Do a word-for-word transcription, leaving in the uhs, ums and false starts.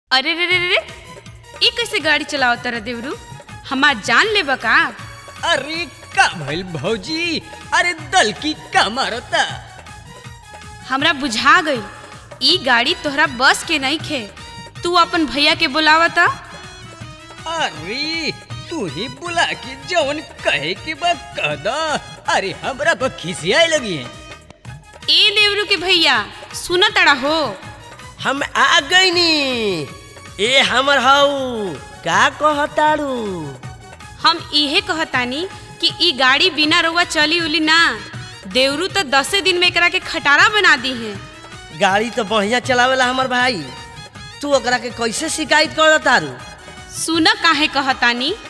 अरे रे रे रे ई कैसे गाड़ी चलावत रे देवरू, हमार जान लेबा का? अरे का भइल भौजी, अरे दल की का मारता। हमरा बुझा गई ई गाड़ी तोहरा बस के नहीं खे, तू अपन भैया के बुलावता। अरे तू ही बुला के जवन कहे के बा कह दा। अरे हमरा पर खिसियाए लगी है। ए देवरू के भैया सुना तड़ा हो, हम आ गई नी। ए हमर हाउ का कहताड़ू? हम इहे कहतानी कि ई गाड़ी बिना रउआ चली उली ना। देवरू तो दसे दिन में एकरा के खटारा बना दी है। गाड़ी तो बढ़िया चलावेला हमर भाई, तू ओकरा के कैसे शिकायत करतारू? सुना काहे कहतानी,